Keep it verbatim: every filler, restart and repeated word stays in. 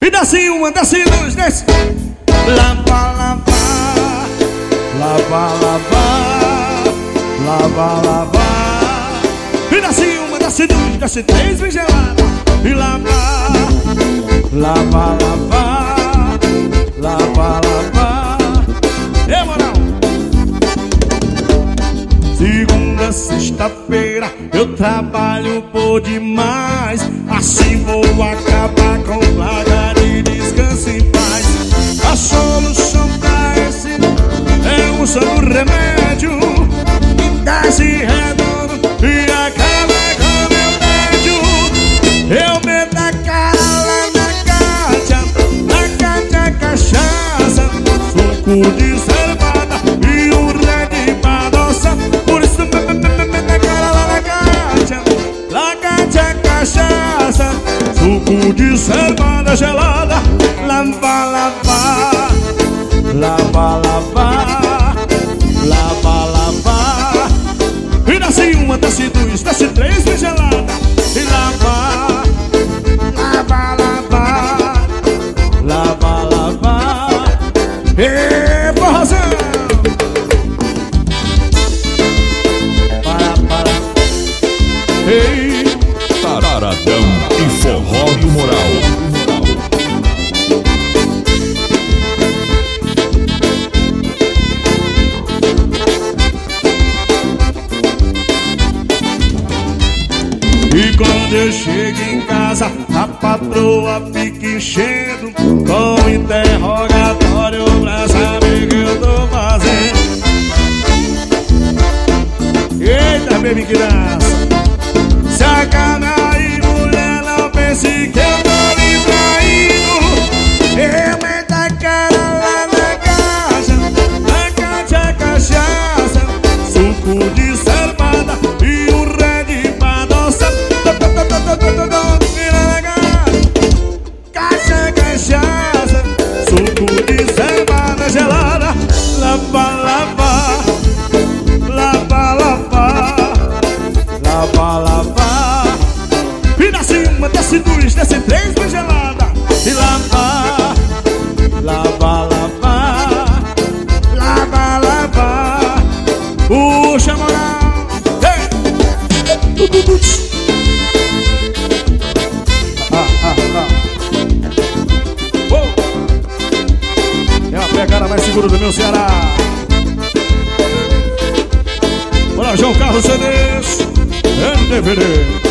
E desce uma, desce dois, desce. Lava, lava, lava, lava, lava, lava. E desce uma, desce dois, desce três, vem gelada. E lava, lava, lava, lava, lava. E moral. Segunda, sexta-feira eu trabalho por demais. Assim vou acabar com plaga de descanso em paz. A solução pra esse é um só remédio que desce redondo e acaba com meu tédio. Eu meto a cara lá na caixa, na caixa cachaça, suco de cevada e um red pra adoçar. Por isso meto a cara lá na caixa, na caixa cachaça, suco de cevada gelada. Lava, lava, lava, lava, lava, lava. E desce uma, desce duas, desce três, vem gelada. E lava, lava, lava, lava, lava. E forrozão. Para, para. Ei, Taradão e forró do moral. E quando eu chego em casa, a patroa fica enchendo com interrogatório pra saber o que eu tô fazendo. Eita, baby, que dança. Se acaba aí, mulher, não pense que eu tô lhe traindo. Eu meto a cara lá na caixa, na caixa cachaça, suco de cevada e um red pra adoçar. Caixa cachaça, suco de cevada gelada. Lava, lava, lava, lava, lava, lava. E desce uma, desce duas, desce três, vem gelada. E lava, lava, lava, lava, lava. Puxa, moral. Hey! Ah, ah, ah. Oh. É a pegada mais segura do meu Ceará. Bora, João Carlos C Ds, M D V D.